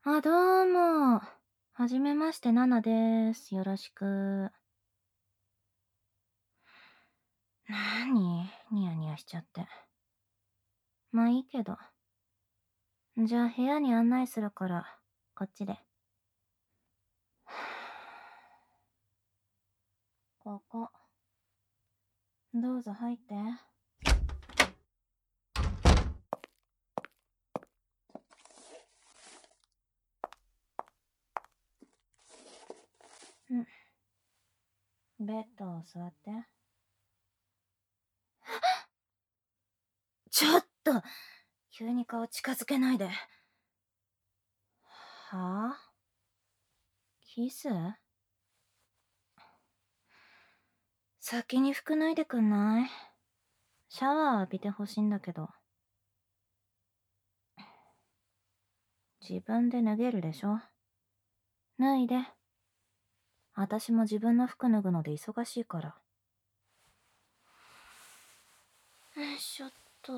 あ、どうも。はじめまして、ナナです。よろしく。なに、ニヤニヤしちゃって。まあいいけど。じゃあ部屋に案内するから、こっちで。ここ。どうぞ入って。ベッドを座って。ちょっと急に顔近づけないで。はぁ、キス？先に服脱いでくんない？シャワー浴びてほしいんだけど。自分で脱げるでしょ。脱いで。私も自分の服脱ぐので忙しいから。よいしょっと。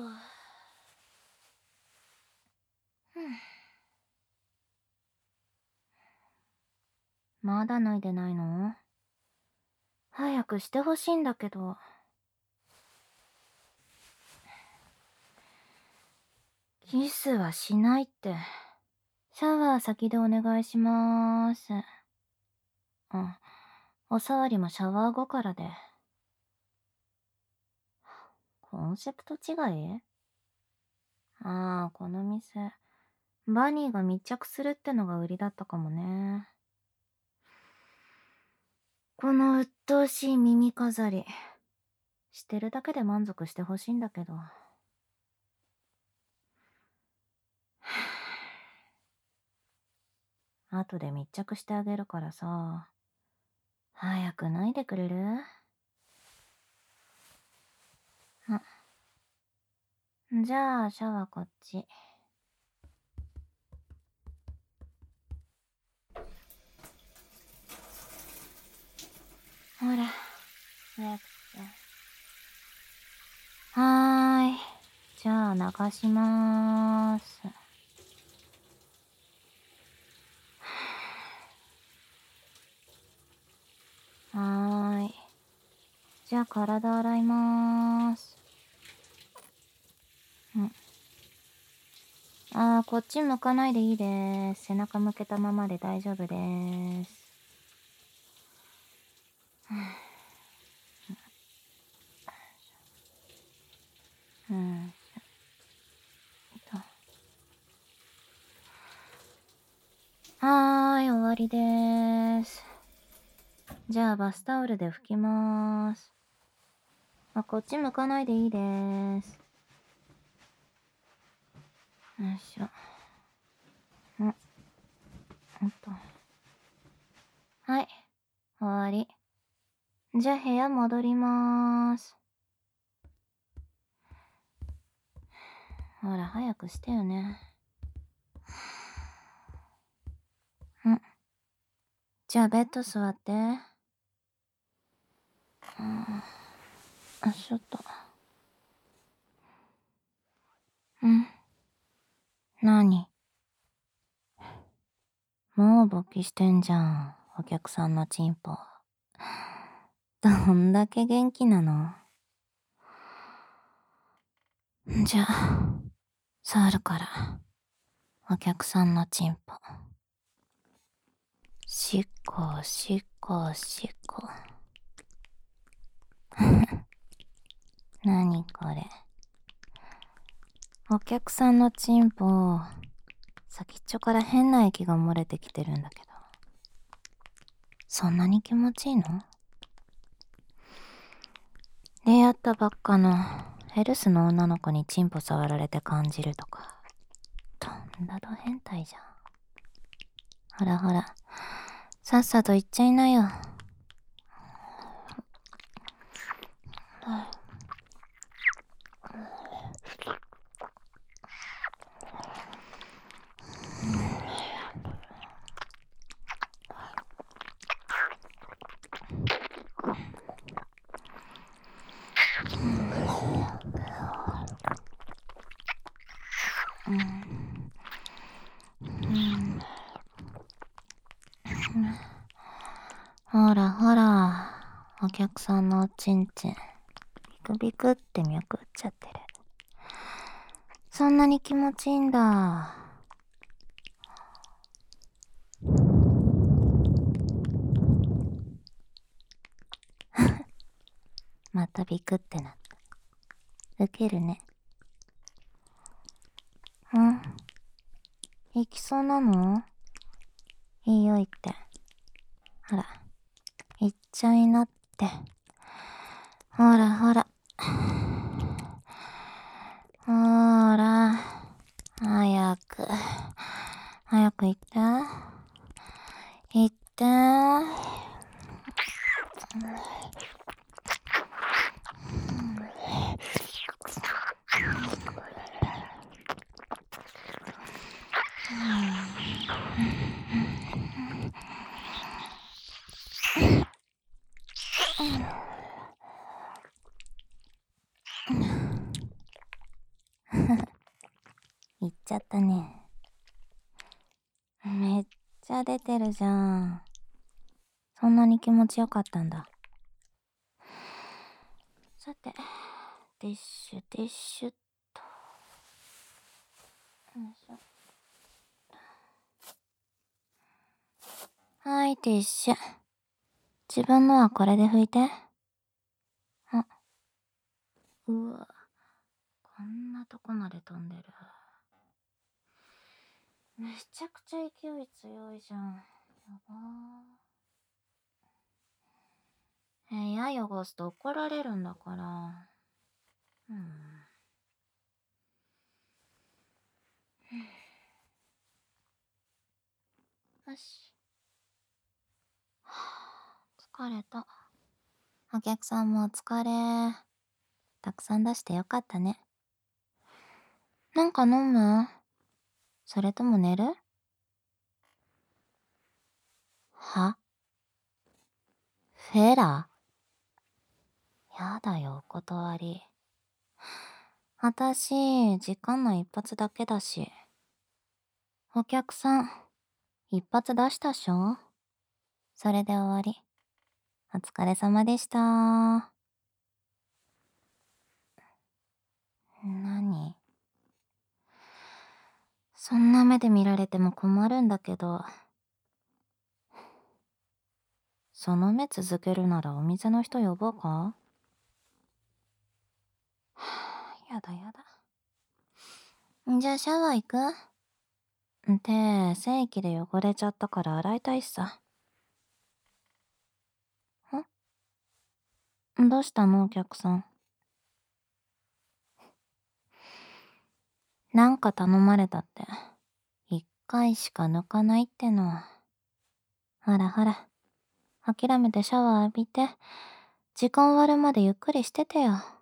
まだ脱いでないの？早くしてほしいんだけど。キスはしないって。シャワー先でお願いしまーす。うん。おさわりもシャワー後からで。コンセプト違い？ああ、この店。バニーが密着するってのが売りだったかもね。この鬱陶しい耳飾り。してるだけで満足してほしいんだけど。後で密着してあげるからさ。早く脱いでくれる？じゃあ、シャワーこっち。ほら、早くして。はーい。じゃあ、流しまーす。はーい。じゃあ、体洗いまーす。こっち向かないでいいです。背中向けたままで大丈夫です。うん。はーい、終わりでーす。じゃあ、バスタオルで拭きまーす。こっち向かないでいいでーす。よいしょ。はい、終わり。じゃあ部屋戻りまーす。ほら、早くしてよね。じゃあベッド座って。ちょっと。なに？もう勃起してんじゃん、お客さんのチンポ。どんだけ元気なの？じゃあ、触るから。お客さんのチンポ。しっこ、しっこ、しっこ。なにこれ。お客さんのチンポ、先っちょから変な液が漏れてきてるんだけど。そんなに気持ちいいの？出会ったばっかのヘルスの女の子にチンポ触られて感じるとか。とんだど変態じゃん。ほらほら、さっさと行っちゃいなよ。 客さんのおちんちん、ビクビクって脈打っちゃってる。そんなに気持ちいいんだ。またビクってなった。ウケるね。行きそうなの？いいよ、行って。ほら、行っちゃいなって。ほらほら。ほら、早く。早く行って。行って。行っちゃったね。めっちゃ出てるじゃん。そんなに気持ちよかったんだ。さて、ティッシュティッシュっと。よいしょ。はい、ティッシュ。自分のはこれで拭いて。あ、うわ。こんなとこまで飛んでる。めちゃくちゃ勢い強いじゃん。やばー。部屋汚すと怒られるんだから。よし。疲れた。お客さんもお疲れ。たくさん出してよかったね。なんか飲む？それとも寝る？は？フェラ？やだよ、お断り。あたし、時間内一発だけだし。お客さん、一発出したっしょ？それで終わり。お疲れ様でした。何？そんな目で見られても困るんだけど。その目続けるならお店の人呼ぼうか？やだやだ。じゃあシャワー行く？手、精液で汚れちゃったから洗いたいしさ。どうしたの、お客さん。なんか頼まれたって。一回しか抜かないっての。ほらほら。諦めてシャワー浴びて、時間終わるまでゆっくりしててよ。